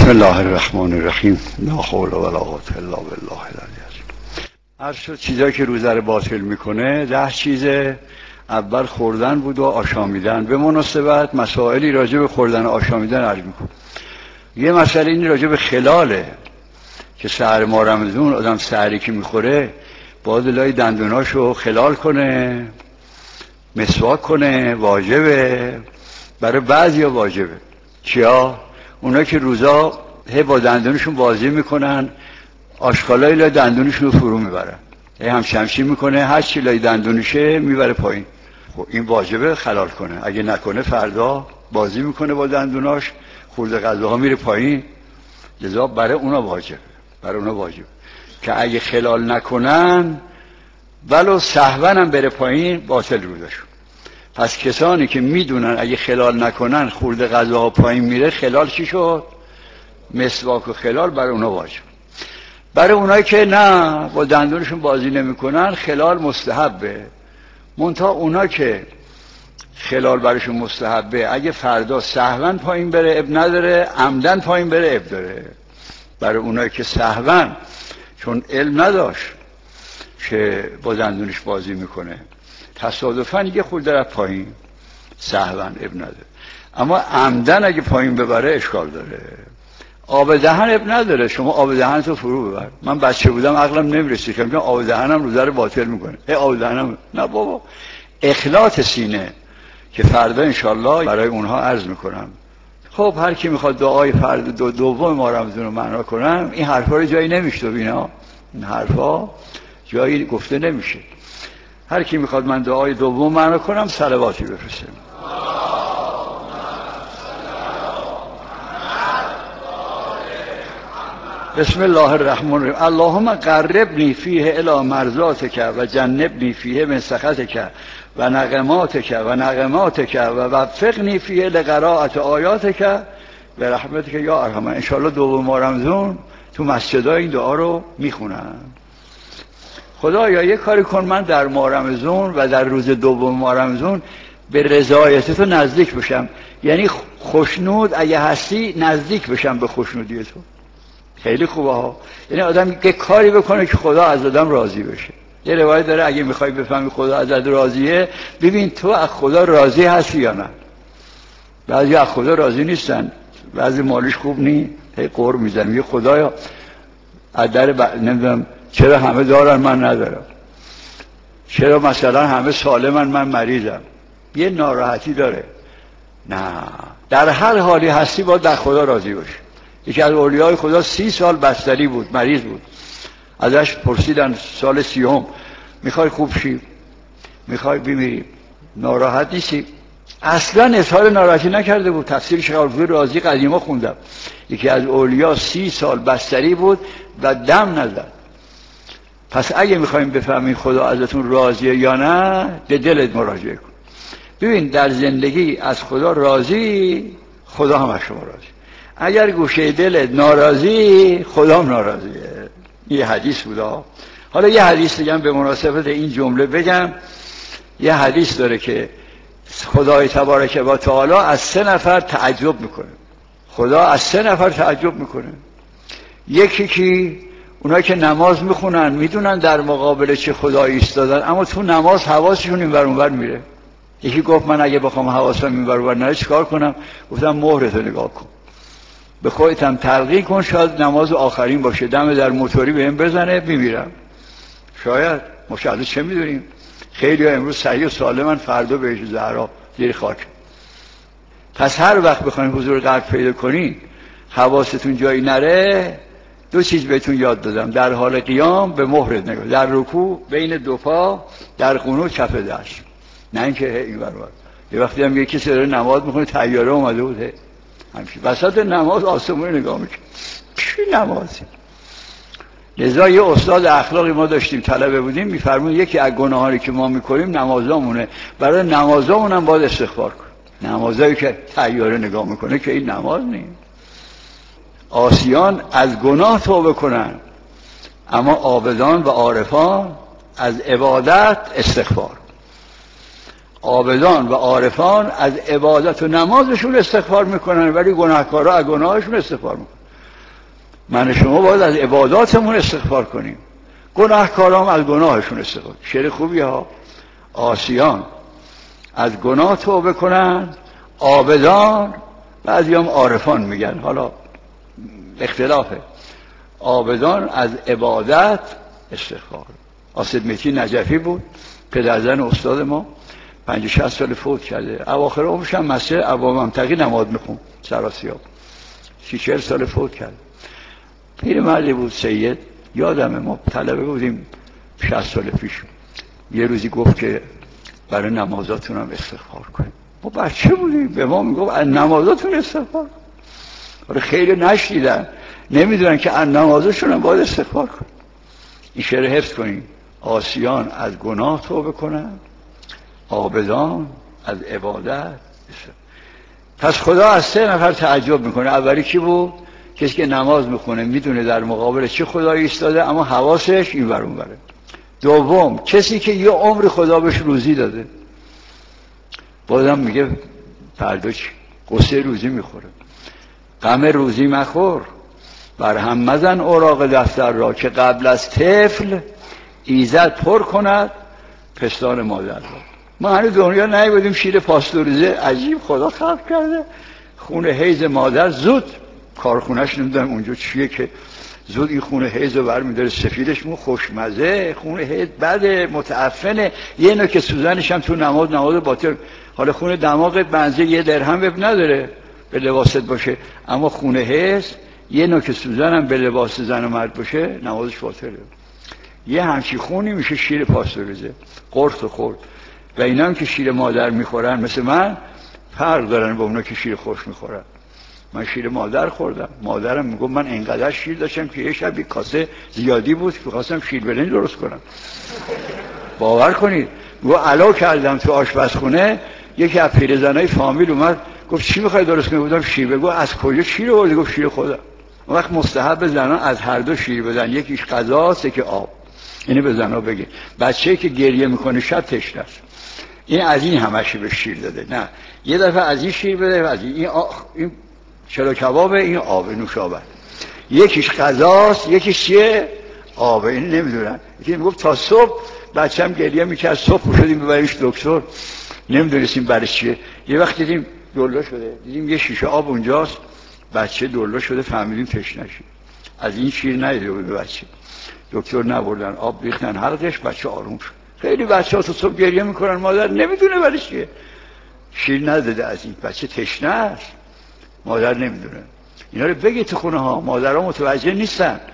بسم الله الرحمن الرحیم. لا حول ولا قوة الا بالله العلی العظیم. هر شد چیزایی که روزه رو باطل میکنه 10 چیز. اول خوردن بود و آشامیدن. به مناسبت مسائلی راجع به خوردن و آشامیدن عرض میکنم. یه مسئله این راجع به خلاله که سحر ماه رمضان آدم سحری که میخوره باید لای دندوناشو خلال کنه، مسواک کنه. واجبه، برای بعضیا واجبه. چیا؟ اونا که روزا با دندونشون بازی میکنن، آشغالای لای دندونشون رو فرو میبرن، همچمشی میکنه، هر چی لای دندونشه میبره پایین. خب این واجبه خلال کنه. اگه نکنه فردا بازی میکنه با دندوناش، خورده غذاها میره پایین. لذا برای اونا واجبه، برای اونا واجبه که اگه خلال نکنن ولو سهوا هم بره پایین باطل روزشون. پس کسانی که میدونن اگه خلال نکنن خورده غذاها پایین میره، خلال چی شد؟ مسواک و خلال برای اونا واجب. برای اونایی که نه با دندونشون بازی نمیکنن خلال مستحبه. منتها اونا که خلال براشون مستحبه، اگه فردا سهوا پایین بره اب نداره، عمدن پایین بره اب داره. برای اونایی که سهوا چون علم نداشت که با دندونش بازی میکنه، تصادفاً یه خورده رفت پایین، سهواً اب نداره. اما عمدن اگه پایین ببره اشکال داره. آب دهن اب نداره، شما آب دهنتو فرو ببر. من بچه بودم عقلم نمیرسید که میگم آب دهنم روزه رو باطل میکنه. آب دهنم نه بابا، اخلاط سینه که فردا انشالله برای اونها عرض میکنم. خب هر کی میخواد دعای فردا دوم ماه رمضان رو معنا کنم، این حرفا رو جایی نمیشه. اینا این حرفا جایی گفته نمیشه. هر کی میخواد من دعای دوم معنا کنم صلواتی بفرسته. بسم الله الرحمن الرحیم. اللهم قربنی فیه الی مرضاتک و جنبنی فیه من سخطک و نقماتک و وفقنی فیه لقراءة آیاتک و رحمتک یا ارحم. ان شاء الله دوم ماه رمضان تو مسجدها این دعا رو میخونن. خدایا یه کاری کن من در ماه رمضان و در روز دوم ماه رمضان به رضایت تو نزدیک بشم. یعنی خوشنود اگه هستی نزدیک بشم به خوشنودی تو. خیلی خوبه ها. یعنی آدم یه کاری بکنه که خدا از آدم راضی بشه. یه روایت داره اگه میخوای بفهمی خدا ازت راضیه، ببین تو از خدا راضی هستی یا نه. بعضی از خدا راضی نیستن، بعضی مالش خوب نی، هی قر میزنن میگه خدایا از در نمیدونم چرا همه دارن من ندارم، چرا مثلا همه سالمن من مریضم. یه ناراحتی داره. نه، در هر حالی هستی باید در خدا راضی باشی. یکی از اولیای خدا 30 سال بستری بود، مریض بود. ازش پرسیدن سال 30 میخوای خوب شی؟ میخوای بمیری؟ ناراحت نیستی؟ اصلا اظهار ناراحتی نکرده بود. تفسیر شیخ الفوزی رازی قدیما خوندم. یکی از اولیا 30 سال بستری بود و دم نزد. پس اگه میخوایم بفهمیم خدا ازتون راضیه یا نه، به دلت مراجعه کن. ببین در زندگی از خدا راضی، خدا هم از شما راضی. اگر گوشه دلت ناراضی، خدا هم ناراضیه. یه حدیث بودا. حالا یه حدیث دیگه به مناسبت این جمله بگم. یه حدیث داره که خدای تبارک و تعالی از 3 نفر تعجب میکنه. خدا از 3 نفر تعجب میکنه. یکی که اونایی که نماز میخونن میدونن در مقابل چه خدایی ایستادن، اما تو نماز حواسشون اینور اونور میره. یکی گفت من اگه بخوام حواسم اینور اونور نره چیکار کنم؟ گفتم مهرتو نگاه کن، به خودت هم تلقین کن، شاید نماز آخرین باشه، دم در موتوری بهم بزنه بمیرم. شاید مشاهده چه میدونیم. خیلی ها امروز صحیح و سالمن، فردا بهش زهرا زیر خاک. پس هر وقت بخواید حضور قلب پیدا کنین حواستون جایی نره، 2 چیز بهتون یاد دادم. در حال قیام به مهرت نگاه، در رکوع بین 2 پا، در قنوت کف دست. نه اینکه این ور اون. یه وقتی هم یکی کسی داره نماز میخونه طیاره اومده بود همین وسط نماز آسمون نگاه میکنه. چی نمازی؟ لذا یه استاد اخلاقی ما داشتیم، طلبه بودیم، میفرمون یکی از گناهانی که ما میکنیم نمازامونه. برای نمازامون هم باید استغفار کن. نمازایی که طیاره نگاه میکنه که این نماز نیست. عاصیان از گناه توبه کنن، اما عابدان و عارفان از عبادت استغفار. عابدان و عارفان از عبادت و نمازشون استغفار میکنن، ولی گناهکارا از گناهشون استغفار میکنن. من شما باید از عباداتمون استغفار کنیم، گناهکاران از گناهشون استغفار. شعر خوبی ها. عاصیان از گناه توبه کنن، عابدان، بعضیام عارفان میگن، حالا اختلافه، عابدان از عبادت استغفار. آصد متی نجفی بود، پدرزن استاد ما، 50-60 سال فوت کرده. اواخر عمرش هم مسجد عوام‌منطقی نماز میخوند، سراسیاب 30-40 سال فوت کرد. پیرمردی بود، سید. یادمه ما طلبه بودیم 60 سال پیش، یه روزی گفت که برای نمازاتون هم استغفار کنیم. ما بچه بودیم، به ما میگفت از نمازاتون استغفار کن. خیلی نشنیدن، نمیدونن که از نمازشون هم باید استغفار کن. این شعر حفظ کنیم. عاصیان از گناه توبه کنن، عابدان از عبادت. پس خدا از 3 نفر تعجب میکنه. اولی کی بود؟ کسی که نماز میخونه، میدونه در مقابل چه خدایی ایستاده اما حواسش این ور اون وره. دوم، کسی که یه عمر خدا بهش روزی داده، بازم میگه فردا چی؟ قصه روزی میخوره. غم روزی مخور، بر هم مزن اوراق دفتر را، که قبل از طفل ایزد پر کند پستان مادر را. ما هنوز دنیا نیبودیم، شیر پاستوریزه عجیب خدا خلق کرده. خون حیض مادر زود، کارخونهش نمیدونم اونجا چیه که زود این خون حیض رو برمی‌داره، سفیدش مون خوشمزه، خون حیض بده، متعفنه. یه نوک سوزنش هم تو نماز باطل. حالا خون دماغت بنزه 1 درهم نداره به لباست باشه، اما خون حیض یه نوک سوزن هم به لباس زن و مرد باشه نمازش باطله. یه همچی خونی میشه شیر پاستوریزه، قرص و خورد. و اینا هم که شیر مادر میخورن مثل من فرق دارن با اونا که شیر خوش میخورن. من شیر مادر خوردم، مادرم میگم من اینقدر شیر داشتم که یه شب یک کاسه زیادی بود که خواستم شیر برنج درست کنم. باور کنید، میگم علا کردم تو آشپزخونه، یکی از پیرزنای فامیل اومد گفت چی میخوای درست کنی؟ گفتم شیر. بگو از کجا شیر آوردی؟ گفت شیر خودم. اون وقت مستحب زنان از هر دو شیر بدن، یکیش غذاست یکی آب. اینو به زنا بگه. بچه‌ای که گریه میکنه شب تشنه است، این از این همش به شیر داده، نه یه دفعه از این شیر بده، از این چلو کبابه، این آب نوشابه. یکیش غذاست یکیش چیه؟ آبه. این نمیدونن. یکی میگفت تا صبح بچه‌م گریه میکرد، صبح شدیم ببریمش دکتر، نمیدونستیم برای چیه. یه وقت دیدیم دلو شده، دیدیم یه شیشه آب اونجاست، بچه دلو شده، فهمیدیم تشنه شد. از این شیر ندیده بود بچه. دکتر نبردن، آب ریختن حلقش، بچه آروم شد. خیلی بچه‌ها تو صبح گریه میکنن، مادر نمیدونه برای چیه. شیر نداده، از این بچه تشنه است، مادر نمیدونه. اینا رو بگی تو خونه ها، مادرها متوجه نیستن.